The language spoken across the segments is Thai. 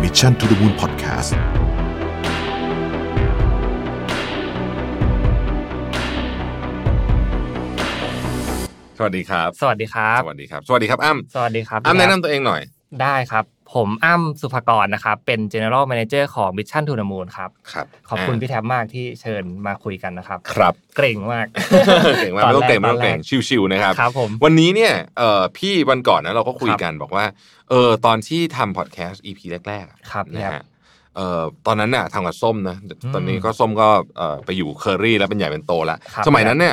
Mission to the Moon Podcast สวัสดีครับสวัสดีครับสวัสดีครับสวัสดีครับอ้ำสวัสดีครับอ้ำแนะนำตัวเองหน่อยได้ครับผมอ้ำสุภกรนะครับเป็น General Manager ของ Mission to the Moon ครับขอบคุณพี่แท็บมากที่เชิญมาคุยกันนะครับครับเกรงมากเกรงมากไม่ต้องเกรงชิวๆนะครับครับผมวันนี้เนี่ยพี่วันก่อนนะเราก็คุยกันบอกว่าตอนที่ทำพอดแคสต์ EP แรกๆครับนะฮะตอนนั้นน่ะทำกับส้มนะตอนนี้ก็ส้มก็ไปอยู่เคอรี่แล้วเป็นใหญ่เป็นโตแล้วสมัยนั้นเนี่ย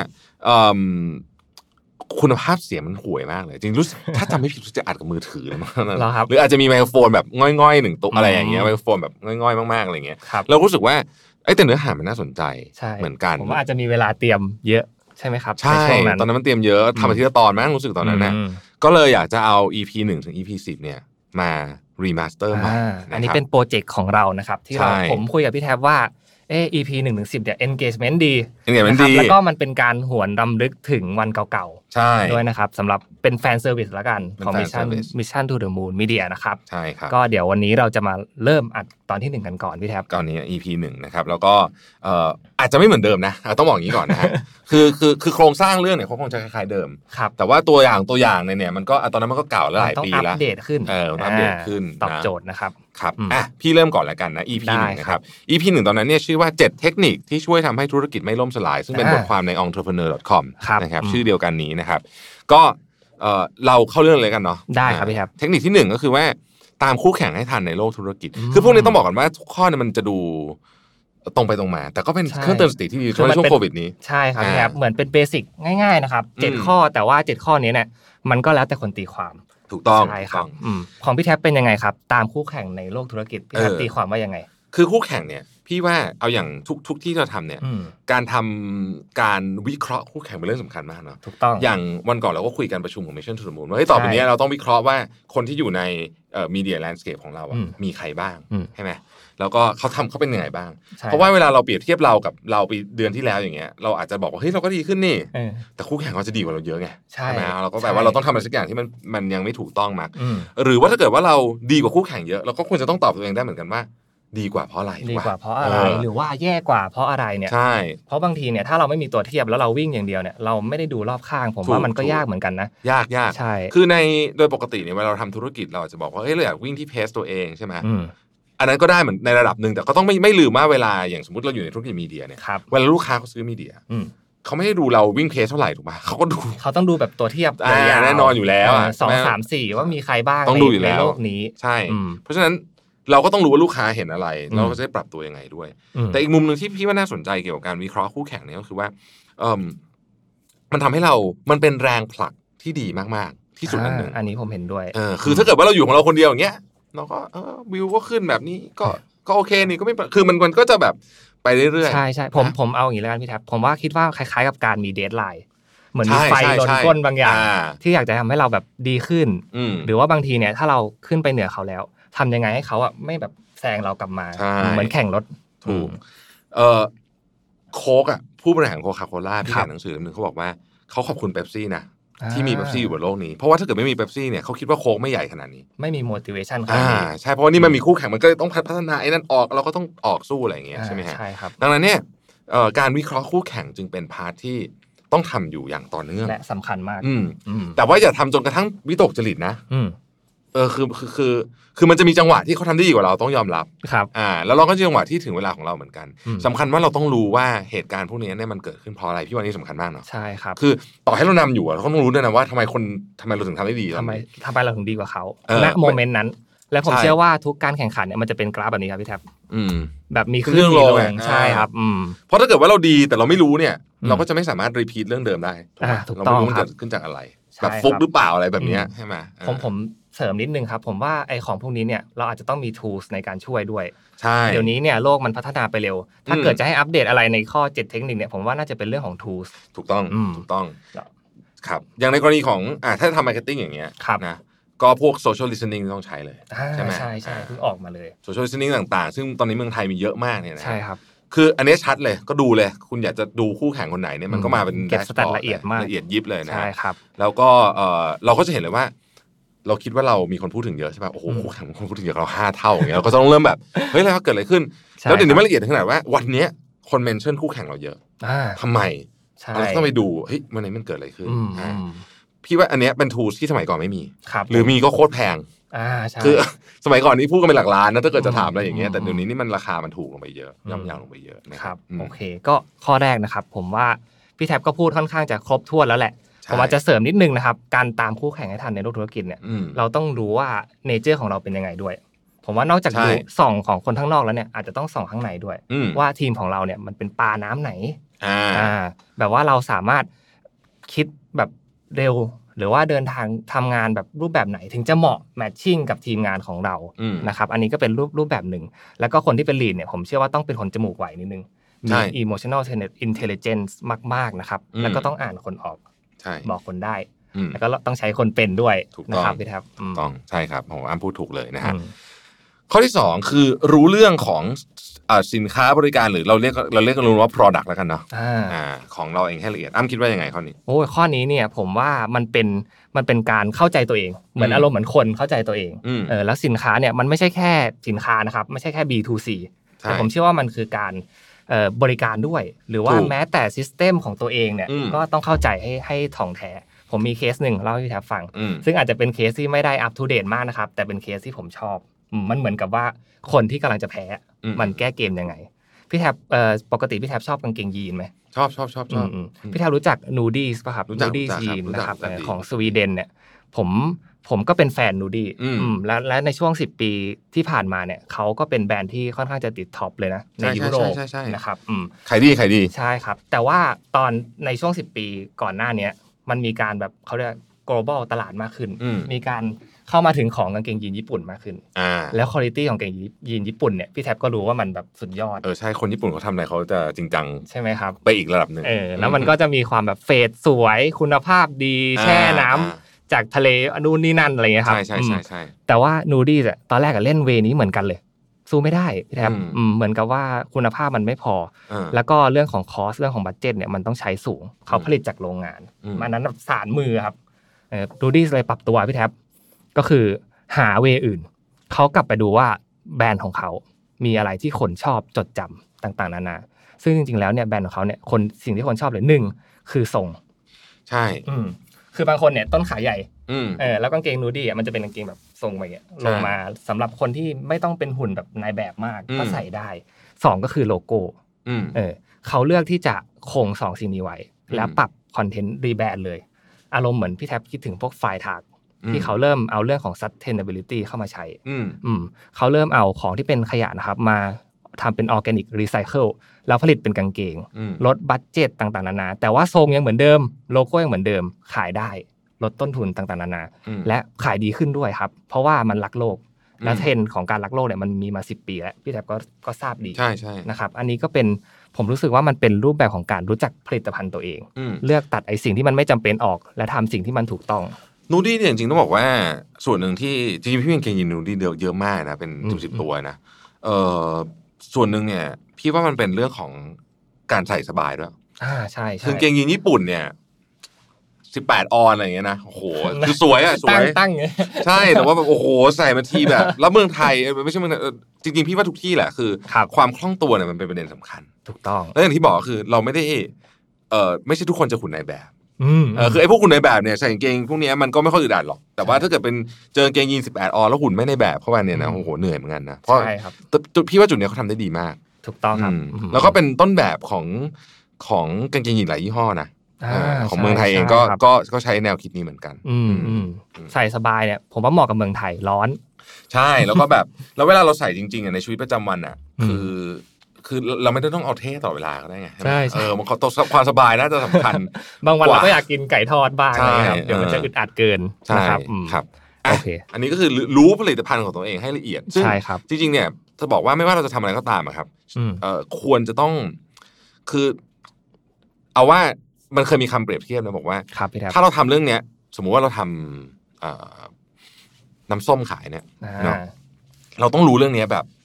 คุณภาพเสียงมันห่วยมากเลยจริงรู้สึกถ้าจำไม่ผิดจะอัดกับมือถือมั้งหรืออาจจะมีไมโครโฟนแบบง่อยๆ1ตัวอะไรอย่างเงี้ยไมโครโฟนแบบง่อยๆมากๆอะไรเงี้ยเรารู้สึกว่าแต่เนื้อหามันน่าสนใจเหมือนกันผมว่าอาจจะมีเวลาเตรียมเยอะใช่ไหมครับใช่ตอนนั้นมันเตรียมเยอะทำอาทิตย์ละตอนมั้งรู้สึกตอนนั้นนะก็เลยอยากจะเอา EP 1 ถึง EP 10เนี่ยมารีมาสเตอร์ใหม่อันนี้เป็นโปรเจกต์ของเรานะครับที่ผมคุยกับพี่แทบว่าEP 1-10เนี่ย engagement ดีนะครับแล้วก็มันเป็นการหวนรำลึกถึงวันเก่าๆใช่ด้วยนะครับสำหรับเป็นแฟนเซอร์วิสละกันของ Mission to the Moon Media นะครับใช่ครับก็เดี๋ยววันนี้เราจะมาเริ่มอัดตอนที่1กันก่อนพี่แท็บตอนนี้ EP 1นะครับแล้วก็อาจจะไม่เหมือนเดิมนะต้องบอกอย่างนี้ก่อนนะฮะคือโครงสร้างเรื่องเนี่ยเขาคงจะคล้ายๆเดิมแต่ว่าตัวอย่างเนี่ยมันก็ตอนนั้นมันก็เก่าแล้วหลายปีแล้วต้องอัปเดตขึ้นอัปเดตขึ้นตอบโจทย์นะครับครับพี่เริ่มก่อนแล้วกันนะ EP 1นะครับ EP 1ตอนนั้นเนี่ยชื่อว่า7เทคนิคที่ช่วยทำให้ธุรกิจไม่ล่มสลายซึ่งเป็นบทความใน entrepreneur.com นะครับชื่อเดียวกันนี้นะครับก็เราเข้าเรื่องเลยกันเนาะได้ครับพี่ครับเทคนิคที่1ก็คือว่าตามคู่แข่งให้ทันในโลกธุรกิจคือพวกนี้ต้องบอกก่อนว่าทุกข้อเนี่ยมันจะดูตรงไปตรงมาแต่ก็เป็นเครื่องเตือนสติที่ดีในช่วงโควิดนี้ใช่ครับพี่ครับเหมือนเป็นเบสิกง่ายๆนะครับ7ข้อแต่ว่า7ข้อนี้เนี่ยมันก็แล้วแต่คนตีความถูกต้องใช่ครับของพี่แท็บเป็นยังไงครับตามคู่แข่งในโลกธุรกิจพี่แท็บตีความว่ายังไงคือคู่แข่งเนี่ยพี่ว่าเอาอย่างทุกที่เราทำเนี่ยการวิเคราะห์คู่แข่งเป็นเรื่องสำคัญมากเนาะถูกต้องอย่างวันก่อนเราก็คุยกันประชุมของ Mission to the Moon ว่าต่อไปนี้เราต้องวิเคราะห์ว่าคนที่อยู่ในmedia landscape ของเรามีใครบ้างใช่ไหมแล้วก็เขาเป็นยังไงบ้างเพราะว่าเวลาเราเปรียบเทียบเรากับเราปีเดือนที่แล้วอย่างเงี้ยเราอาจจะบอกว่าเฮ้ยเราก็ดีขึ้นนี่แต่คู่แข่งเขาจะดีกว่าเราเยอะไงใช่ไหมเราก็แปลว่าเราต้องทำอะไรสักอย่างที่มันยังไม่ถูกต้องมากหรือว่าถ้าเกิดว่าเราดีกว่าคู่แข่งเยอะเราก็ควรจะต้องตอบตัวเองได้เหมือนกันว่าดีกว่าเพราะอะไรดีกว่าเพราะอะไรหรือว่าแย่กว่าเพราะอะไรเนี่ยใช่เพราะบางทีเนี่ยถ้าเราไม่มีตัวเทียบแล้วเราวิ่งอย่างเดียวเนี่ยเราไม่ได้ดูรอบข้างผมว่ามันก็ยากเหมือนกันนะยากใช่คือในโดยปกติเนี่ยเวลาเราทำธุรกิจเราอาจจะบอกว่าเฮ้ยเราอยากวิ่งที่เพสตัวเองใช่ไหมอันนั้นก็ได้เหมือนในระดับหนึ่งแต่ก็ต้องไม่ลืมว่าเวลาอย่างสมมติเราอยู่ในธุรกิจมีเดียเนี่ยเวลาลูกค้าเขาซื้อมีเดียเขาไม่ได้ดูเราวิ่งเพสเท่าไหร่ถูกป่ะเขาก็ดูเขาต้องดูแบบตัวเทียบแน่นอนอยู่แล้ว 2 3 4ว่ามีใครบ้างในโลกนี้ใช่เพราะฉะนั้นเราก็ต้องรู้ว่าลูกค้าเห็นอะไรแล้วก็จะได้ปรับตัวยังไงด้วยแต่อีกมุมนึงที่พี่ว่าน่าสนใจเกี่ยวกับการวิเคราะห์คู่แข่งเนี่ยก็คือว่ามันทำให้มันเป็นแรงผลักที่ดีมากๆที่สุดอันหนึ่งอันนี้ผมเห็นด้วยคือถ้าเกิดว่าเราอยู่ของเราคนเดียวอย่างเงี้ยเราก็วิวก็ขึ้นแบบนี้ก็โอเคนี่ก็ไม่คือมันก็จะแบบไปเรื่อยๆใช่ๆผมเอาอย่างนี้แล้วกันพี่แท็บผมว่าคิดว่าคล้ายๆกับการมีเดดไลน์เหมือนมีไฟลนก้นบางอย่างที่อยากจะทำให้เราแบบดีขึ้นหรือว่าบางทีเนี่ยถ้าเราขึ้นไปเหนือเขาแล้วทำยังไงให้เขาไม่แบบแซงเรากลับมาเหมือนแข่งรถถูกโค้กผู้บริหารโคคาโคล่าที่เขียนหนังสือนึงเขาบอกว่าเขาขอบคุณเป๊ปซี่นะที่มีเป๊ปซี่อยู่บนโลกนี้เพราะว่าถ้าเกิดไม่มีเป๊ปซี่เนี่ยเขาคิดว่าโค้กไม่ใหญ่ขนาดนี้ไม่มี motivation ขนาดนี้ใช่เพราะว่านี่มันมีคู่แข่งมันก็ต้องพัฒนาไอ้นั่นออกเราก็ต้องออกสู้อะไรอย่างเงี้ยใช่ไหมฮะใช่ครับดังนั้นเนี่ยการวิเคราะห์คู่แข่งจึงเป็นพาร์ทที่ต้องทำอยู่อย่างต่อเนื่องและสำคัญมากแต่ว่าอย่าทำจนกระทั่งวิตกจริตนะคือมันจะมีจังหวะที่เขาทำได้ดีกว่าเราต้องยอมรับครับแล้วเราก็จะจังหวะที่ถึงเวลาของเราเหมือนกันสำคัญว่าเราต้องรู้ว่าเหตุการณ์พวกนี้เนี่ยมันเกิดขึ้นเพราะอะไรพี่ว่านี่สำคัญมากเนาะใช่ครับคือต่อให้เรานำอยู่เราต้องรู้ด้วยนะว่าทำไมเราถึงทำได้ดีทำไมเราถึงดีกว่าเขาณโมเมนต์นั้นและผมเชื่อว่าทุกการแข่งขันเนี่ยมันจะเป็นกราฟแบบนี้ครับพี่แท็บแบบมีขึ้นลงใช่ครับเพราะถ้าเกิดว่าเราดีแต่เราไม่รู้เนี่ยเราก็จะไม่สามารถรีพีทเรื่องเดิมได้ถูกต้องครับเกิดขึ้นจากอะไรแบบฟุกหรือเปล่าอะไรแบบนี้ใช่ไหมผมเสริมนิดนึงครับผมว่าไอ้ของพวกนี้เนี่ยเราอาจจะต้องมี tools ในการช่วยด้วยใช่เดี๋ยวนี้เนี่ยโลกมันพัฒนาไปเร็วถ้าเกิดจะให้อัปเดตอะไรในข้อ7เทคนิคเนี่ยผมว่าน่าจะเป็นเรื่องของ tools ถูกต้องครับอย่างในกรณีของถ้าทำ marketing อย่างเงี้ยนะก็พวก social listening ต้องใช้เลยใช่ไหมใช่เพิ่งออกมาเลย social listening ต่างๆซึ่งตอนนี้เมืองไทยมีเยอะมากเนี่ยนะใช่ครับคืออันนี้ชัดเลยก็ดูเลยคุณอยากจะดูคู่แข่งคนไหนเนี่ยมันก็มาเป็นเก็บสแตทละเอียดมากละเอียดยิบเลยนะใช่ครับแล้วก็เราก็จะเห็นเลยว่าเราคิดว่าเรามีคนพูดถึงเยอะใช่ป่ะโอ้โหคู่แข่งคนพูดถึงเยอะเรา5 เท่าอย่างเงี้ยเราก็ต้องเริ่มแบบเฮ้ยแล้วเกิดอะไรขึ้นแล้วเดี๋ยวนี้มันละเอียดถึงขนาดว่าวันนี้คนเมนชั่นคู่แข่งเราเยอะทำไมเราต้องไปดูเฮ้ยวันนี้มันเกิดอะไรขึ้นพี่ว่าอันเนี้ยเป็น tools ที่สมัยก่อนไม่มีหรือมีก็โคตรแพงคือสมัยก่อนนี้พูดกันเป็นหลักล้านนะถ้าเกิดจะถามอะไรอย่างเงี้ยแต่เดี๋ยวนี้นี่มันราคามันถูกลงไปเยอะย่อมเยาลงไปเยอะนะครับโอเคก็ข้อแรกนะครับผมว่าพี่แท็บก็พูดค่อนข้างจะครบถ้วนแล้วแหละผมอาจจะเสริมนิดนึงนะครับการตามคู่แข่งให้ทันในโลกธุรกิจเนี่ยเราต้องรู้ว่าเนเจอร์ของเราเป็นยังไงด้วยผมว่านอกจากดูส่องของคนข้างนอกแล้วเนี่ยอาจจะต้องส่องข้างในด้วยว่าทีมของเราเนี่ยมันเป็นปลาน้ำไหนแบบว่าเราสามารถคิดแบบเร็วหรือว่าเดินทางทำงานแบบรูปแบบไหนถึงจะเหมาะแมทชิ่งกับทีมงานของเรานะครับอันนี้ก็เป็นรูปแบบหนึ่งแล้วก็คนที่เป็นลีดเนี่ยผมเชื่อว่าต้องเป็นคนจมูกไวนิดนึงมี emotional intelligence มากๆนะครับแล้วก็ต้องอ่านคนออกบอกคนได้แล้วก็ต้องใช้คนเป็นด้วยนะครับพี่แท็บต้องใช่ครับผมอ้ำพูดถูกเลยนะฮะข้อที่2คือรู้เรื่องของสินค้าบริการหรือเราเรียกกันว่า product แล้วกันเนาะของเราเองให้ละเอียดอ้ำคิดว่ายังไงข้อนี้โอ้ข้อนี้เนี่ยผมว่ามันเป็นการเข้าใจตัวเองเหมือนอารมณ์เหมือนคนเข้าใจตัวเองแล้วสินค้าเนี่ยมันไม่ใช่แค่สินค้านะครับไม่ใช่แค่ B2C แต่ผมเชื่อว่ามันคือการบริการด้วยหรือว่าแม้แต่ซิสเต็มของตัวเองเนี่ยก็ต้องเข้าใจให้ถ่องแท้ผมมีเคสหนึ่งเล่าให้พี่แท็บฟังซึ่งอาจจะเป็นเคสที่ไม่ได้อัปทูเดตมากนะครับแต่เป็นเคสที่ผมชอบมันเหมือนกับว่าคนที่กำลังจะแพ้มันแก้เกมยังไงพี่แท็บปกติพี่แท็บชอบกางเกงยีนไหมชอบพี่แท็บรู้จักนูดี้ป่ะครับนูดี้ยีนนะครับของสวีเดนเนี่ยผมก็เป็นแฟนนูดี้และในช่วง10 ปีที่ผ่านมาเนี่ยเขาก็เป็นแบรนด์ที่ค่อนข้างจะติดท็อปเลยนะในยุโรปนะครับขายดีใช่ครับแต่ว่าตอนในช่วง10 ปีก่อนหน้านี้มันมีการแบบเขาเรียก global ตลาดมากขึ้นมีการเข้ามาถึงของกางเกงยีนญี่ปุ่นมากขึ้นแล้วคุณภาพของกางเกงยีนญี่ปุ่นเนี่ยพี่แท็บก็รู้ว่ามันแบบสุดยอดใช่คนญี่ปุ่นเขาทำอะไรเขาจะจริงจังใช่ไหมครับไปอีกระดับนึงแล้วมันก็จะมีความแบบเฟดสวยคุณภาพดีแช่น้ำจากทะเลนู่นนี่นั่นอะไรเงี้ยครับใช่แต่ว่านูดี้อ่ะตอนแรกเล่นเวนี้เหมือนกันเลยสู้ไม่ได้พี่แท็บเหมือนกับว่าคุณภาพมันไม่พอแล้วก็เรื่องของคอสเรื่องของบัดเจ็ตเนี่ยมันต้องใช้สูงเขาผลิตจากโรงงานมันนั้นแบบสารมือครับนูดี้เลยปรับตัวพี่แท็บก็คือหาเวอื่นเขากลับไปดูว่าแบรนด์ของเขามีอะไรที่คนชอบจดจำต่างๆนานาซึ่งจริงๆแล้วเนี่ยแบรนด์ของเขาเนี่ยสิ่งที่คนชอบเลย1คือทรงใช่คือบางคนเนี่ยต้นขาใหญ่แล้วกางเกงนูดี้มันจะเป็นกางเกงแบบทรงแบบนี้ลงมาสำหรับคนที่ไม่ต้องเป็นหุ่นแบบนายแบบมากก็ใส่ได้2ก็คือโลโก้เขาเลือกที่จะคง2สิ่งนี้ไว้แล้วปรับคอนเทนต์รีแบรนด์เลยอารมณ์เหมือนพี่แท็บคิดถึงพวกไฟล์ทากที่เขาเริ่มเอาเรื่องของ sustainability เข้ามาใช้เขาเริ่มเอาของที่เป็นขยะนะครับมาทำเป็น organic recycle แล้วผลิตเป็นกางเกงลดบัดเจ็ตต่างๆนานาแต่ว่าทรงยังเหมือนเดิมโลโก้ยังเหมือนเดิมขายได้ลดต้นทุนต่างๆนานาและขายดีขึ้นด้วยครับเพราะว่ามันรักโลกและเทรนด์ของการรักโลกเนี่ยมันมีมา10 ปีแล้วพี่แท็บก็ทราบดีใช่นะครับอันนี้ก็เป็นผมรู้สึกว่ามันเป็นรูปแบบของการรู้จักผลิตภัณฑ์ตัวเองเลือกตัดไอ้สิ่งที่มันไม่จำเป็นออกและทำสิ่งที่มันถูกต้องนูดี้เนี่ยจริงๆต้องบอกว่าส่วนหนึ่งที่จริงๆพี่เป็นเกงยีนนูดี้เยอะมากนะเป็น10 ตัวนะส่วนหนึ่งเนี่ยพี่ว่ามันเป็นเรื่องของการใส่สบายด้วยใช่คือเกงยีนญี่ปุ่นเนี่ย18 ออนอะไรอย่างเงี้ยนะโอ้โหคือสวยอ่ะสวยตั้งใช่แต่ว่าแบบโอ้โหใส่มาทีแบบแล้วเมืองไทยไม่ใช่เมืองจริงๆพี่ว่าทุกที่แหละคือความคล่องตัวเนี่ยมันเป็นประเด็นสำคัญถูกต้องแล้วอย่างที่บอกคือเราไม่ได้ไม่ใช่ทุกคนจะหุ่นในแบบคือไอ้พวกหุ่นในแบบเนี่ยใส่กางเกงพวกนี้มันก็ไม่ค่อยอึดอัดหรอกแต่ว่าถ้าเกิดเป็นเจอกางเกงยีน18 ออนแล้วหุ่นไม่ในแบบเข้าไปเนี่ยนะโอ้โหเหนื่อยเหมือนกันนะเพราะพี่ว่าจุดนี้เขาทำได้ดีมากถูกต้องครับแล้วก็เป็นต้นแบบของกางเกงยีนหลายยี่ห้อนะของเมืองไทยเองก็ใช้แนวคิดนี้เหมือนกันใส่สบายเนี่ยผมว่าเหมาะกับเมืองไทยร้อนใช่แล้วก็แบบแล้วเวลาเราใส่จริงๆในชีวิตประจำวันอ่ะคือเราไม่ได้ต้องเอาเท่ต่อเวลาก็ได้ไงใช่มันความสบายน่าจะสำคัญบางวันเราก็อยากกินไก่ทอดบ้างนะครับเดี๋ยวมันจะอึดอัดเกินนะครับโอเคอันนี้ก็คือรู้ผลิตภัณฑ์ของตัวเองให้ละเอียดใช่ครับจริงๆเนี่ยจะบอกว่าไม่ว่าเราจะทำอะไรก็ตามครับควรจะต้องคือเอาว่ามันเคยมีคำเปรียบเทียบนะบอกว่าถ้าเราทำเรื่องเนี้ยสมมุติว่าเราทำน้ำส้มขายเนี่ยเนาะเราต้องรู้เรื่องนี้แบบ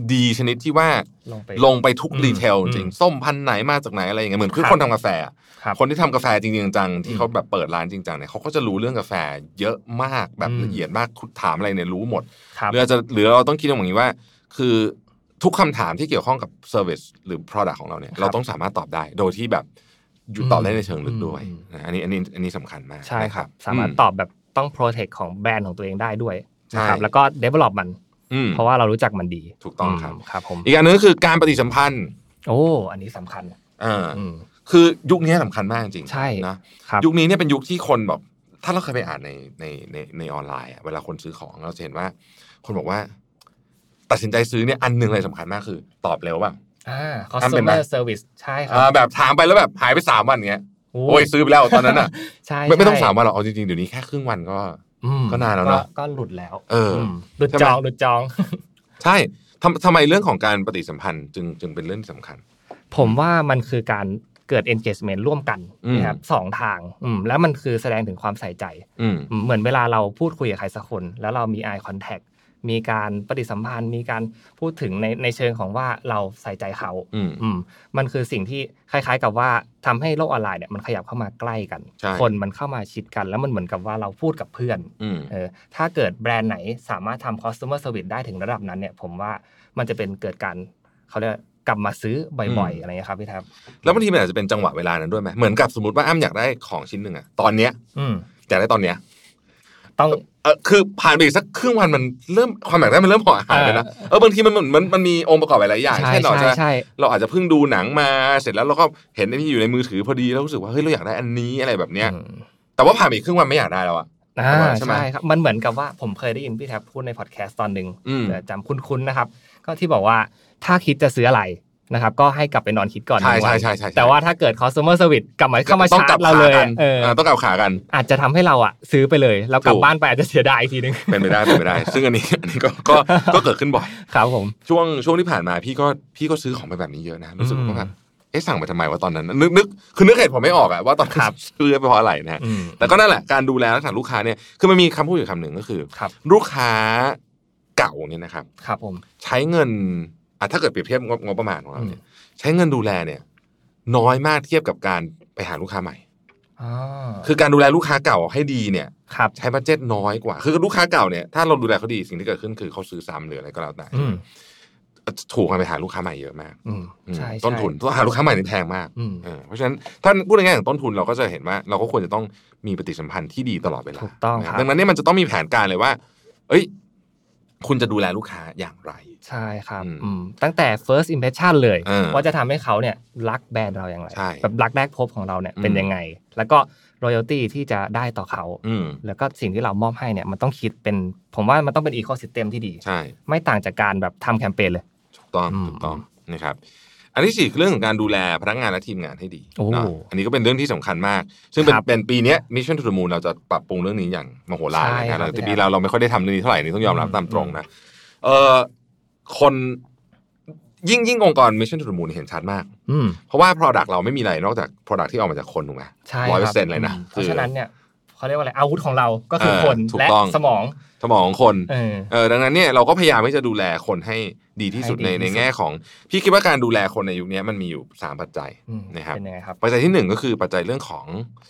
ดีชนิดที่ว่าลงไปทุกดีเทลจริงส้มพันธุ์ไหนมาจากไหนอะไรอย่างเงี้ยเหมือนคือคนทำกาแฟคนที่ทำกาแฟจริงๆจังที่เขาแบบเปิดร้านจริงจังเนี่ยเขาก็จะรู้เรื่องกาแฟเยอะมากแบบละเอียดมากถามอะไรเนี่ยรู้หมดหรือเราต้องคิดอย่างนี้ว่าคือทุกคำถามที่เกี่ยวข้องกับ service หรือ product ของเราเนี่ยเราต้องสามารถตอบได้โดยที่แบบอยู่ตอบได้ในเชิงลึกด้วยอันนี้สำคัญมากใช่ครับสามารถตอบแบบต้อง protect ของแบรนด์ของตัวเองได้ด้วยนะครับแล้วก็ develop มันเพราะว่าเรารู้จักมันดีถูกต้องครับผมอีกอันนึงก็คือการปฏิสัมพันธ์อันนี้สำคัญคือยุคนี้สำคัญมากจริงใช่นะยุคนี้เนี่ยเป็นยุคที่คนบอกถ้าเราเคยไปอ่านในออนไลน์เวลาคนซื้อของเราจะเห็นว่าคนบอกว่าตัดสินใจซื้อเนี่ยอันนึงเลยสำคัญมากคือตอบเร็วป่ะ customer service ใช่ครับแบบถามไปแล้วแบบหายไป3 วันเงี้ยโอ้ยซื้อไปแล้วตอนนั้นอ่ะใช่ไม่ต้อง3 วันหรอกเอาจริงๆเดี๋ยวนี้แค่ครึ่งวันก็นานแล้วเนาะก็หลุดแล้วหลุดจองใช่ทำไมเรื่องของการปฏิสัมพันธ์จึงเป็นเรื่องที่สำคัญผมว่ามันคือการเกิด engagement ร่วมกันนะครับ2 ทางแล้วมันคือแสดงถึงความใส่ใจเหมือนเวลาเราพูดคุยกับใครสักคนแล้วเรามี eye contact มีการปฏิสัมพันธ์มีการพูดถึงในเชิงของว่าเราใส่ใจเขามันคือสิ่งที่คล้ายๆกับว่าทำให้โลกออนไลน์เนี่ยมันขยับเข้ามาใกล้กันคนมันเข้ามาชิดกันแล้วมันเหมือนกับว่าเราพูดกับเพื่อนถ้าเกิดแบรนด์ไหนสามารถทำ customer service ได้ถึงระดับนั้นเนี่ยผมว่ามันจะเป็นเกิดการเขาเรียกกลับมาซื้อบ่อยๆอะไรเงี้ยครับพี่แทบแล้วบางทีมันอาจจะเป็นจังหวะเวลานั้นด้วยไหมเหมือนกับสมมติว่าอ้ำอยากได้ของชิ้นหนึ่งอะตอนเนี้ยอยากได้ตอนเนี้ยต้องคือผ่านไปอีกสักครึ่งวันมันเริ่มความอยากได้มันเริ่มห่อหายไปนะบางทีมันมีองค์ประกอบหลายอย่างเช่นเราอาจจะเพิ่งดูหนังมาเสร็จแล้วเราก็เห็นไอ้ที่อยู่ในมือถือพอดีแล้วรู้สึกว่าเฮ้ยเราอยากได้อันนี้อะไรแบบเนี้ยแต่ว่าผ่านไปอีกครึ่งวันไม่อยากได้แล้วอะใช่ครับมันเหมือนกับว่าผมเคยได้ยินพี่แทบพูดในพอดแคสต์ตอนนึงจำคุ้นๆนะครับก็ที่บอกว่าถ้าคิดจะซื้ออะไรนะครับก็ให้กลับไปนอนคิดก่อนใช่แต่ว่าถ้าเกิด customer service กลับมาเข้ามาชาร์จเราเลยต้องกลับขากันอาจจะทำให้เราซื้อไปเลยแล้วกลับบ้านไปอาจจะเสียดายอีกทีนึงเป็นไม่ได้ซึ่งอันนี้ก็เกิดขึ้นบ่อยครับผมช่วงที่ผ่านมาพี่ก็ซื้อของไปแบบนี้เยอะนะรู้สึกว่าแบบสั่งไปทำไมวะตอนนั้นนึกเหตุผมไม่ออกอะว่าตอนซื้อไปเพราะอะไรนะแต่ก็นั่นแหละการดูแลรักษาลูกค้าเนี่ยคือมันมีคำพูดอยู่คำหนึ่งก็คือลูกค้าเก่าเนี่ยนะครับครับผมใช้เงินถ้าเกิดเปรียบเทียบงบประมาณของเราเนี่ยใช้เงินดูแลเนี่ยน้อยมากเทียบกับการไปหาลูกค้าใหม่คือการดูแลลูกค้าเก่าให้ดีเนี่ยใช้บัดเจ็ตน้อยกว่าคือลูกค้าเก่าเนี่ยถ้าเราดูแลเขาดีสิ่งที่เกิดขึ้นคือเขาซื้อซ้ำหรืออะไรก็แล้วแต่ถูกกันไปหาลูกค้าใหม่เยอะมากต้นทุนหาลูกค้าใหม่นี่แพงมากเพราะฉะนั้นถ้าพูดง่ายๆอย่างต้นทุนเราก็จะเห็นว่าเราก็ควรจะต้องมีปฏิสัมพันธ์ที่ดีตลอดเวลาดังนั้นเนี่ยมันจะต้องมีแผนการเลยว่าคุณจะดูแลลูกค้าอย่างไรใช่ครับตั้งแต่ first impression เลยว่าจะทำให้เขาเนี่ยรักแบรนด์เราอย่างไรแบบรักแรกพบของเราเนี่ยเป็นยังไงแล้วก็ loyalty ที่จะได้ต่อเขาแล้วก็สิ่งที่เรามอบให้เนี่ยมันต้องคิดเป็นผมว่ามันต้องเป็น ecosystem ที่ดีไม่ต่างจากการแบบทำแคมเปญเลยถูกต้องนะครับอันที่4คือเรื่องของการดูแลพนักงานและทีมงานให้ดีอันนี้ก็เป็นเรื่องที่สำคัญมากซึ่งเป็นปีนี้ Mission to the Moon เราจะปรับปรุงเรื่องนี้อย่างมโหฬารเลยนะแต่ปีเราไม่ค่อยได้ทำเรื่องนี้เท่าไหร่นี่ต้องยอมรับตามตรงนะคนยิ่งองค์กร Mission to the Moon เห็นชัดมากเพราะว่า product เราไม่มีอะไรนอกจาก product ที่ออกมาจากคนถูกไหม 100% เลยนะเพราะฉะนั้นเนี่ยเขาเรียกว่าอะไรอาวุธของเราก็คือคนและสมองของคนดังนั้นเนี่ยเราก็พยายามที่จะดูแลคนให้ดีที่สุดในแง่ของพี่คิดว่าการดูแลคนในยุคนี้มันมีอยู่3ปัจจัยนะครับปัจจัยที่1ก็คือปัจจัยเรื่องของ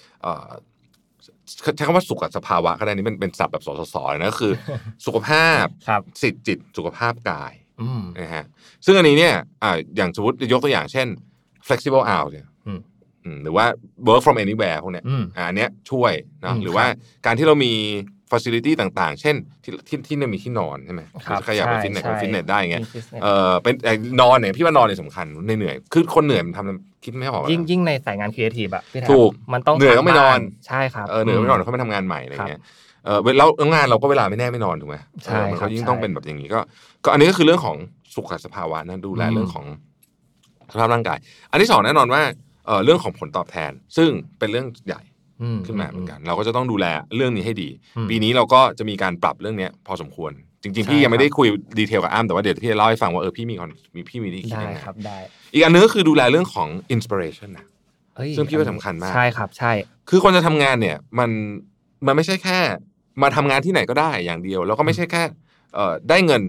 ใช้คำว่าสุขสภาวะก็ได้นี่เป็นศัพท์แบบสๆนะก็คือสุขภาพสิทธิจิตสุขภาพกายนะฮะซึ่งอันนี้เนี่ยอย่างสมมติยกตัวอย่างเช่น flexible hours เนี่ยหรือว่า work from anywhere พวกเนี้ยอันเนี้ยช่วยนะหรือว่าการที่เรามีfacility ต่างๆเช่นที่มีที่นอนใช่ไหมขยับไปฟิตเนสได้ไงเป็นนอนเนี่ยพี่ว่านอนเนี่ยสำคัญเหนื่อยคือคนเหนื่อยมันทำคิดไม่ออกยิ่งในสายงานครีเอทีฟอะถูกมันต้องเหนื่อยต้องไม่นอนใช่ครับเหนื่อยไม่นอนเขาไม่ทำงานใหม่อะไรเงี้ยแล้วงานเราก็เวลาไม่แน่ไม่นอนถูกไหมใช่เขายิ่งต้องเป็นแบบอย่างนี้ก็อันนี้ก็คือเรื่องของสุขสภาวะนะดูแลเรื่องของสภาพร่างกายอันที่2แน่นอนว่าเรื่องของผลตอบแทนซึ่งเป็นเรื่องใหญ่ขึ้นมาเหมือนกันเราก็จะต้องดูแลเรื่องนี้ให้ดีปีนี้เราก็จะมีการปรับเรื่องนี้พอสมควรจริงๆพี่ยังไม่ได้คุยดีเทลกับอ้ำแต่ว่าเดี๋ยวพี่จะเล่าให้ฟังว่าพี่มีที่คิดยังไงครับได้อีกอันนึงก็คือดูแลเรื่องของ inspiration นะซึ่งพี่ว่าสำคัญมากใช่ครับใช่คือคนจะทำงานเนี่ยมันไม่ใช่แค่มาทำงานที่ไหนก็ได้อย่างเดียวแล้วก็ไม่ใช่แค่ได้เงิน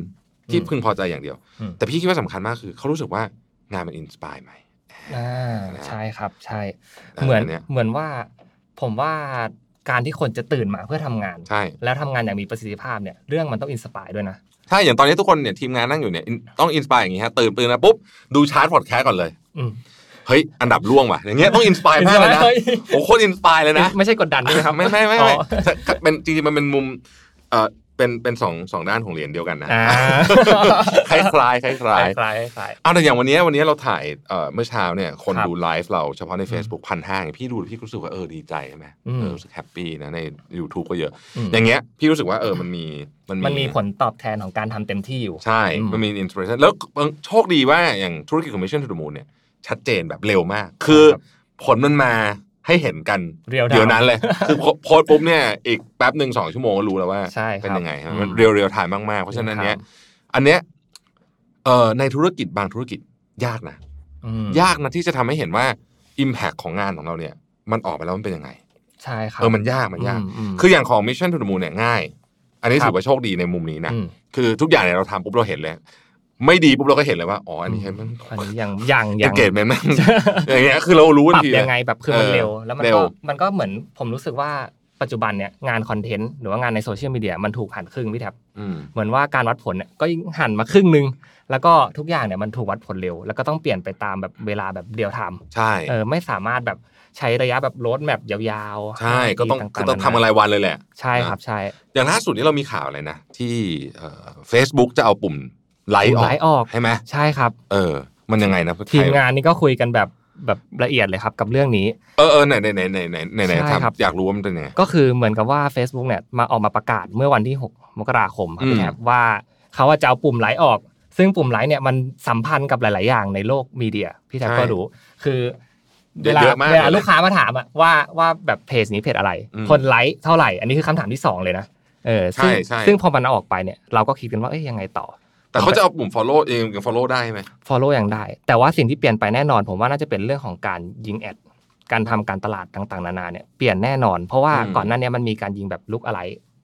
ที่พึงพอใจอย่างเดียวแต่พี่คิดว่าสำคัญมากคือเขารู้สึกว่างานมันอินสปายไหมใช่ครับใช่เหมือนว่าผมว่าการที่คนจะตื่นมาเพื่อทำงานแล้วทำงานอย่างมีประสิทธิภาพเนี่ยเรื่องมันต้องอินสปายด้วยนะใช่อย่างตอนนี้ทุกคนเนี่ยทีมงานนั่งอยู่เนี่ยต้องอินสปายอย่างงี้ฮะตื่นมาปุ๊บดูชาร์ตพอดแคสต์ก่อนเลยเฮ้ยอันดับล่วงว่ะอย่างเงี้ยต้องอินสปายมากเลยนะโอ้โคตรอินสปายเลยนะไม่ใช่กดดันด้วยครับไม่เป็นจริงๆมันเป็นมุมเป็นสองด้านของเหรียญเดียวกันนะคล้ายเอาแต่อย่างวันนี้เราถ่ายเมื่อเช้าเนี่ยคนดูไลฟ์เราเฉพาะใน Facebook 1,500พี่ดูพี่รู้สึกว่าดีใจใช่ไหมรู้สึกแฮปปี้นะใน YouTube ก็เยอะอย่างเงี้ยพี่รู้สึกว่ามันมีผลตอบแทนของการทำเต็มที่อยู่ใช่มันมีอินสปิเรชันแล้วโชคดีว่าอย่างธุรกิจของ Mission to the Moon เนี่ยชัดเจนแบบเร็วมากคือผลมันมาให้เห็นกันเดี๋ยวนั้นเลยคือโพสปุ๊บเนี่ยอีกแป๊บนึง2 ชั่วโมงก็รู้แล้วว่าเป็นยังไงมันเรียวไทม์มากๆเพราะฉะนั้นเนี้ยอันเนี้ยในธุรกิจบางธุรกิจยากนะที่จะทำให้เห็นว่า impact ของงานของเราเนี่ยมันออกไปแล้วมันเป็นยังไงใช่ครับมันยากคืออย่างของ Mission to the Moon เนี่ยง่ายอันนี้ถือว่าโชคดีในมุมนี้นะคือทุกอย่างเนี่ยเราทำปุ๊บเราเห็นเลยไม่ดีปุ๊บเราก็เห็นเลยว่าอันนี้ยังเกรดมันอย่างเงี้ยคือเรารู้ทันทียังไงแบบคือมันเร็วแล้วมันก็เหมือนผมรู้สึกว่าปัจจุบันเนี่ยงานคอนเทนต์หรือว่างานในโซเชียลมีเดียมันถูกหั่นครึ่งพี่แท็บเหมือนว่าการวัดผลเนี่ยก็หั่นมาครึ่งนึงแล้วก็ทุกอย่างเนี่ยมันถูกวัดผลเร็วแล้วก็ต้องเปลี่ยนไปตามแบบเวลาแบบเรียลไทม์ใช่ไม่สามารถแบบใช้ระยะแบบโรดแมปยาวๆใช่ก็ต้องทำอะไรวันเลยแหละใช่ครับใช่อย่างล่าสุดนี้เรามีข่าวอะไรนะที่Facebook จะเอาปุ่มไลท์ออกใช่ไหมใช่ครับมันยังไงนะทีมงานนี่ก็คุยกันแบบละเอียดเลยครับกับเรื่องนี้ไหนครับอยากรู้ว่ามันเป็นยังไงก็คือเหมือนกับว่า Facebook เนี่ยมาออกมาประกาศเมื่อวันที่6 มกราคมครับพี่แทบว่าเขาจะเอาปุ่มไลท์ออกซึ่งปุ่มไลท์เนี่ยมันสัมพันธ์กับหลายๆอย่างในโลกมีเดียพี่แทบก็รู้คือเวลาลูกค้ามาถามว่าแบบเพจนี้เพจอะไรคนไลค์เท่าไหร่อันนี้คือคำถามที่2เลยนะซึ่งพอมันออกไปเนี่ยเราก็คิดกันว่ายังไงต่อแต่เขาจะเอาปุ่ม follow เองกับ follow ได้ไหม follow ยังได้แต่ว่าสิ่งที่เปลี่ยนไปแน่นอนผมว่าน่าจะเป็นเรื่องของการยิงแอดการทำการตลาดต่างๆนานาเนี่ยเปลี่ยนแน่นอนเพราะว่าก่อนหน้านี้มันมีการยิงแบบลุกอะไร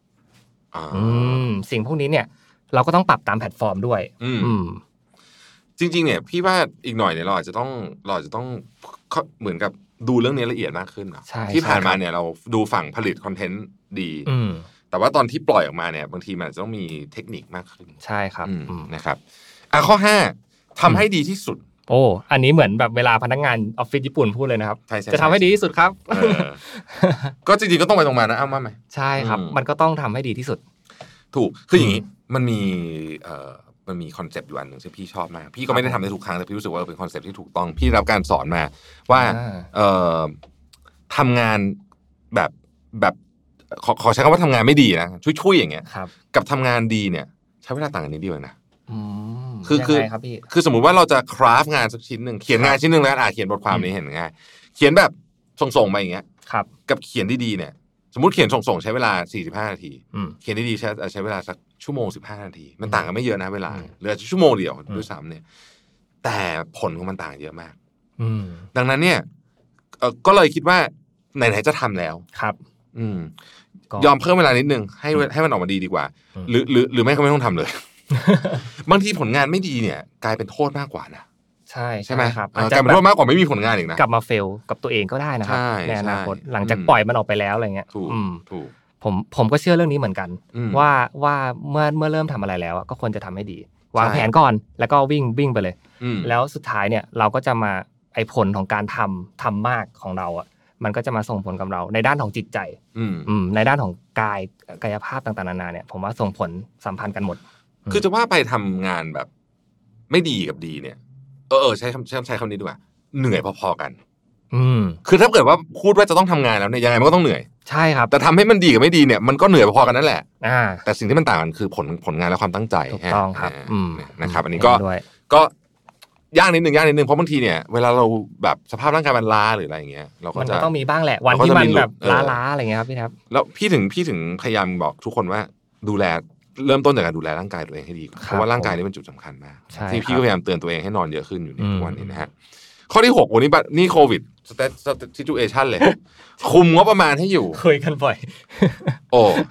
สิ่งพวกนี้เนี่ยเราก็ต้องปรับตามแพลตฟอร์มด้วยจริงๆเนี่ยพี่ว่าอีกหน่อยเนี่ยเราอาจจะต้องเหมือนกับดูเรื่องนี้ละเอียดมากขึ้นที่ผ่านมาเนี่ยเราดูฝั่งผลิตคอนเทนต์ดีแต่ว่าตอนที่ปล่อยออกมาเนี่ยบางทีมันจะต้องมีเทคนิคมากขึ้นใช่ครับนะครับข้อ5ทำให้ดีที่สุดอันนี้เหมือนแบบเวลาพนักงานออฟฟิศญี่ปุ่นพูดเลยนะครับจะทำให้ดีที่สุดครับก็จริงๆก็ต้องไปตรงมานะอ้าวมาไหมใช่ครับมันก็ต้องทำให้ดีที่สุดถูกคืออย่างนี้มันมีคอนเซปต์อยู่อันหนึ่งที่พี่ชอบมากพี่ก็ไม่ได้ทำได้ทุกครั้งแต่พี่รู้สึกว่าเป็นคอนเซปต์ที่ถูกต้องพี่รับการสอนมาว่าทำงานแบบขอใช้คำว่าทำงานไม่ดีนะช่วยอย่างเงี้ยกับทำงานดีเนี่ยใช้เวลาต่างกันนิดเดียวนะคือสมมุติว่าเราจะคราฟงานสักชิ้นหนึ่งเขียนงานชิ้นหนึ่งแล้วเขียนบทความนี้เห็นง่ายเขียนแบบส่งๆไปอย่างเงี้ยกับเขียนดีๆเนี่ยสมมุติเขียนส่งๆใช้เวลา45 นาทีเขียนดีๆใช้เวลาสักชั่วโมง15 นาทีมันต่างกันไม่เยอะนะเวลาเหลือชั่วโมงเดียวด้วยซ้ำเนี่ยแต่ผลของมันต่างเยอะมากดังนั้นเนี่ยก็เลยคิดว่าไหนๆจะทำแล้วครับยอมเพิ่มเวลานิดนึงให้มันออกมาดีกว่าหรือไม่ก็ไม่ต้องทำเลย บางทีผลงานไม่ดีเนี่ยกลายเป็นโทษมากกว่านะใช่ไหมครับกลายเป็นโทษมากกว่าไม่มีผลงานอีกนะกลับมาเฟลกับตัวเองก็ได้นะครับในอนาคตหลังจากปล่อยมันออกไปแล้วอะไรเงี้ยถูกผมก็เชื่อเรื่องนี้เหมือนกันว่าเมื่อเริ่มทำอะไรแล้วก็ควรจะทำให้ดีวางแผนก่อนแล้วก็วิ่งไปเลยแล้วสุดท้ายเนี่ยเราก็จะมาไอ้ผลของการทำมากของเรามันก็จะมาส่งผลกับเราในด้านของจิตใจในด้านของกายภาพต่างๆนานาเนี่ยผมว่าส่งผลสัมพันธ์กันหมดคือจะว่าไปทำงานแบบไม่ดีกับดีเนี่ยใช้คำนี้ดีกว่าเหนื่อยพอๆกันคือถ้าเกิดว่าพูดว่าจะต้องทำงานแล้วเนี่ยยังไงมันก็ต้องเหนื่อยใช่ครับแต่ทำให้มันดีกับไม่ดีเนี่ยมันก็เหนื่อยพอๆกันนั่นแหละแต่สิ่งที่มันต่างกันคือผลงานและความตั้งใจถูกต้องครับนะครับอันนี้ก็ยากนิดนึงเพราะบางทีเนี่ยเวลาเราแบบสภาพร่างกายมันล้าหรืออะไรอย่างเงี้ยเราก็จะต้องมีบ้างแหละวันที่มันแบบล้าอะไรเงี้ยครับพี่ครับแล้วพี่ถึงพยายามบอกทุกคนว่าดูแลเริ่มต้นจากการดูแลร่างกายตัวเองให้ดีเพราะว่าร่างกายนี่เป็นจุดสำคัญมากที่พี่ก็พยายามเตือนตัวเองให้นอนเยอะขึ้นอยู่ในทุกวันนี้นะฮะข้อที่6วันนี้นี่โควิดซิทูเอชั่นเลยคุมงบประมาณให้อยู่คุยกันบ่อย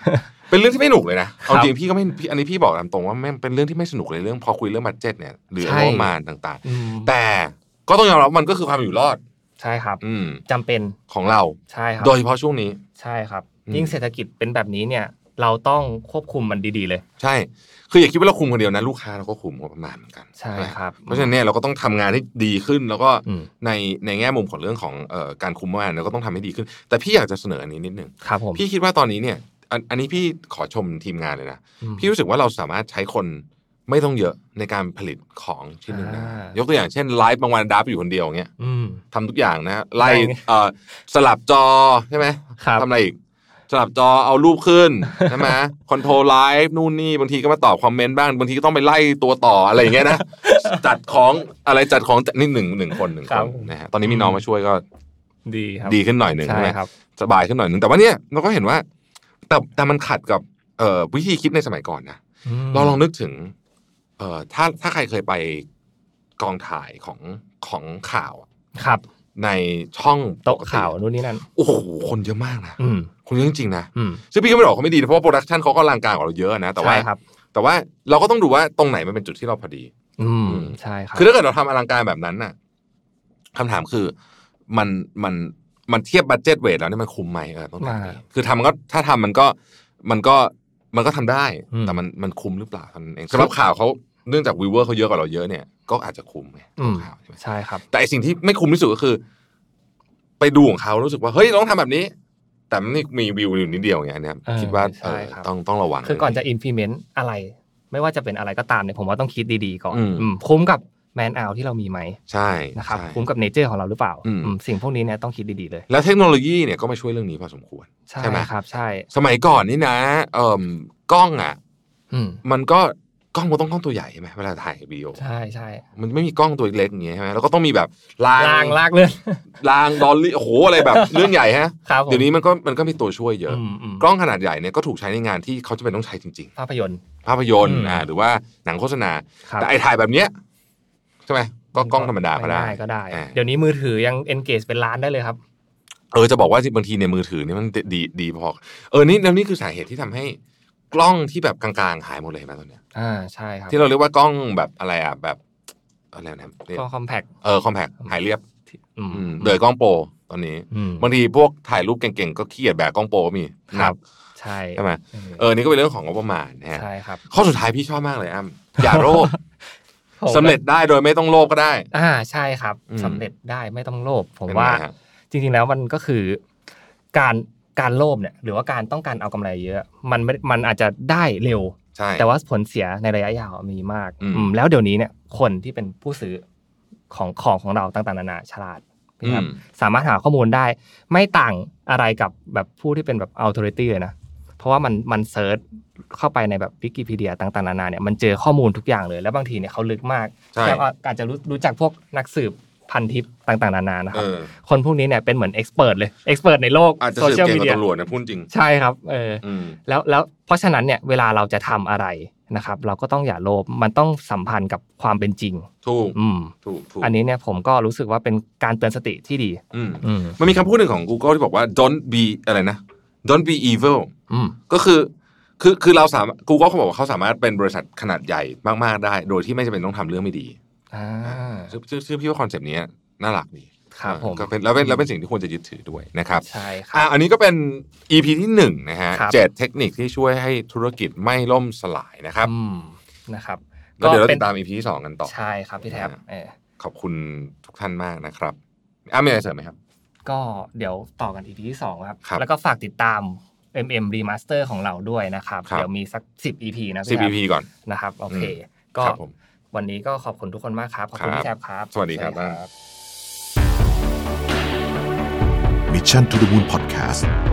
เป็นเรื่องที่ไม่สนุกเลยนะเอาจริงพี่ก็ไม่อันนี้พี่บอกตามตรงว่าแม่งเป็นเรื่องที่ไม่สนุกเลยเรื่องพอคุยเรื่องบัดเจ็ตเนี่ยหรืองบประมาณต่างๆแต่ก็ต้องยอมรับมันก็คือความอยู่รอดใช่ครับจำเป็นของเราใช่ครับโดยเฉพาะช่วงนี้ใช่ครับยิ่งเศรษฐกิจเป็นแบบนี้เนี่ยเราต้องควบคุมมันดีๆเลยใช่คืออย่าคิดว่าเราคุมคนเดียวนะลูกค้าเราก็คุมประมาณเหมือนกันใช่ครับเพราะฉะนั้นเนี่ยเราก็ต้องทำงานให้ดีขึ้นแล้วก็ในแง่มุมของเรื่องของการคุมงานเราก็ต้องทำให้ดีขึ้นแต่พี่อยากจะเสนออันนี้นิดนึงครับผมพี่คิดว่าตอนนี้เนี่ยอันนี้พี่ขอชมทีมงานเลยนะพี่รู้สึกว่าเราสามารถใช้คนไม่ต้องเยอะในการผลิตของชิ้นหนึ่งนะยกตัวอย่างเช่นไลฟ์บางวันดับอยู่คนเดียวอย่างเงี้ยทำทุกอย่างนะไล่สลับจอใช่ไหมทำอะไรอีกสลับจอเอารูปขึ้นใช่ไหมคอนโทรลไลฟ์นู่นนี่บางทีก็มาตอบคอมเมนต์บ้างบางทีก็ต้องไปไล่ตัวต่ออะไรอย่างเงี้ยนะจัดของอะไรจัดของนี่หนึ่งคนนะฮะตอนนี้มีน้องมาช่วยก็ดีครับดีขึ้นหน่อยหนึ่งใช่ไหมสบายขึ้นหน่อยหนึ่งแต่ว่าเนี่ยเราก็เห็นว่าแต่มันขัดกับวิธีคิดในสมัยก่อนนะเราลองนึกถึงถ้าใครเคยไปกองถ่ายของข่าวครับในช่องโต๊ะข่าวนู่นนี่นั่นโอ้โหคนเยอะมากนะคนเยอะจริงๆนะซึ่งพี่ก็ไม่บอกเขาไม่ดีเพราะว่าโปรดักชันเขาก็อลังการกว่าเราเยอะนะแต่ว่าเราก็ต้องดูว่าตรงไหนมันเป็นจุดที่เราพอดีใช่ครับคือถ้าเกิดเราทำอลังการแบบนั้นน่ะคำถามคือมันเทียบบัดเจ็ตเวทแล้วนี่มันคุ้มไหมต้องถามคือทำก็ถ้าทำมันก็ทำได้แต่มันคุ้มหรือเปล่าท่านเองสำหรับข่าวเขาเนื่องจากวิวเวอร์เขาเยอะกว่าเราเยอะเนี่ยก็อาจจะคุ้มไงข่าวใช่ไหมใช่ครับแต่สิ่งที่ไม่คุ้มที่สุดก็คือไปดูของเขารู้สึกว่าเฮ้ยต้องทำแบบนี้แต่นี่มีวิวอยู่นิดเดียวอย่างเงี้ยคิดว่าต้องระวังคือก่อนจะ implement อะไรไม่ว่าจะเป็นอะไรก็ตามเนี่ยผมว่าต้องคิดดีๆก่อนคุ้มกับแมนเอาที่เรามีไหมใช่นะครับคุ้มกับเนเจอร์ของเราหรือเปล่าสิ่งพวกนี้เนี่ยต้องคิดดีๆเลยแล้วเทคโนโลยีเนี่ยก็มาช่วยเรื่องนี้พอสมควรใช่ไหมครับใช่สมัยก่อนนี่นะกล้องอ่ะมันก็กล้องมันต้องกล้องตัวใหญ่ใช่ไหมเวลาถ่ายวิดีโอใช่ใช่มันไม่มีกล้องตัวเล็กอย่างเงี้ยใช่ไหมแล้วก็ต้องมีแบบรางลากเลื่อนรางดอลลี่โอ้โหอะไรแบบเลื่อนใหญ่ฮะเดี๋ยวนี้มันก็มีตัวช่วยเยอะกล้องขนาดใหญ่เนี่ยก็ถูกใช้ในงานที่เขาจะเป็นต้องใช้จริงๆภาพยนตร์หรือว่าหนังโฆษณาแต่ไอ้ถ่ายแบบเนี้ยใช่ไหมก็กล้องธรรมดาก็ได้เดี๋ยวนี้มือถือยัง engage เป็นล้านได้เลยครับจะบอกว่าบางทีในมือถือนี่มันดีพอนี่คือสาเหตุที่ทำให้กล้องที่แบบกลางๆหายหมดเลยนะตอนเนี้ยใช่ครับที่เราเรียกว่ากล้องแบบอะไรแบบอะไรนะกล้องคอมแพคคอมแพคหายเรียบเลยกล้องโปรตอนนี้บางทีพวกถ่ายรูปเก่งๆก็ขี้เกียจแบกกล้องโปรก็มีครับใช่ไหมนี่ก็เป็นเรื่องของงบประมาณนะฮะใช่ครับข้อสุดท้ายพี่ชอบมากเลยอย่าโลภสำเร็จได้โดยไม่ต้องโลภก็ได้ใช่ครับสำเร็จได้ไม่ต้องโลภผมว่าจริงๆแล้วมันก็คือการโลภเนี่ยหรือว่าการต้องการเอากำไรเยอะมันอาจจะได้เร็วแต่ว่าผลเสียในระยะยาวมีมากแล้วเดี๋ยวนี้เนี่ยคนที่เป็นผู้ซื้อของเราต่างๆนานาฉลาดนะครับสามารถหาข้อมูลได้ไม่ต่างอะไรกับแบบผู้ที่เป็นแบบ authority เลยนะเพราะว่ามันเซิร์ชเข้าไปในแบบวิกิพีเดียต่างๆนานาเนี่ยมันเจอข้อมูลทุกอย่างเลยแล้วบางทีเนี่ยเขาลึกมากแต่อาจจะรู้จักพวกนักสืบพันทิปต่างๆนานานะครับคนพวกนี้เนี่ยเป็นเหมือนเอ็กซ์เพิร์ทเลยเอ็กซ์เพิร์ทในโลกโซเชียลมีเดียตำรวจนะพูดจริงใช่ครับแล้วเพราะฉะนั้นเนี่ยเวลาเราจะทำอะไรนะครับเราก็ต้องอย่าโลภมันต้องสัมพันธ์กับความเป็นจริงถูกอันนี้เนี่ยผมก็รู้สึกว่าเป็นการเตือนสติที่ดีมันมีคำพูดหนึ่งของ Google ที่บอกว่า don't be อะไรนะ don't be evil ก็คือเราสามารถ Google เขาบอกว่าเขาสามารถเป็นบริษัทขนาดใหญ่มากๆได้โดยที่ไม่จำเป็นต้องทำเรื่องไม่ดีชื่อพี่ว่าคอนเซปต์นี้น่ารักดีครับผมก็เป็นแล้วเป็นสิ่งที่ควรจะยึดถือด้วยนะครับใช่ครับอันนี้ก็เป็น EP ที่1นะฮะ7เทคนิคที่ช่วยให้ธุรกิจไม่ล่มสลายนะครับก็เดี๋ยวเราติดตาม EP ที่2กันต่อใช่ครับพี่แท็บขอบคุณทุกท่านมากนะครับมีอะไรเสริมไหมครับก็เดี๋ยวต่อกัน EP ที่2ครับแล้วก็ฝากติดตาม MM Remaster ของเราด้วยนะครับเดี๋ยวมีสัก10 EP นะ 10 EP ก่อนนะครับโอเคก็วันนี้ก็ขอบคุณทุกคนมากครับขอบคุณพี่แท็บครับสวัสดีครับ Mission to the Moon Podcast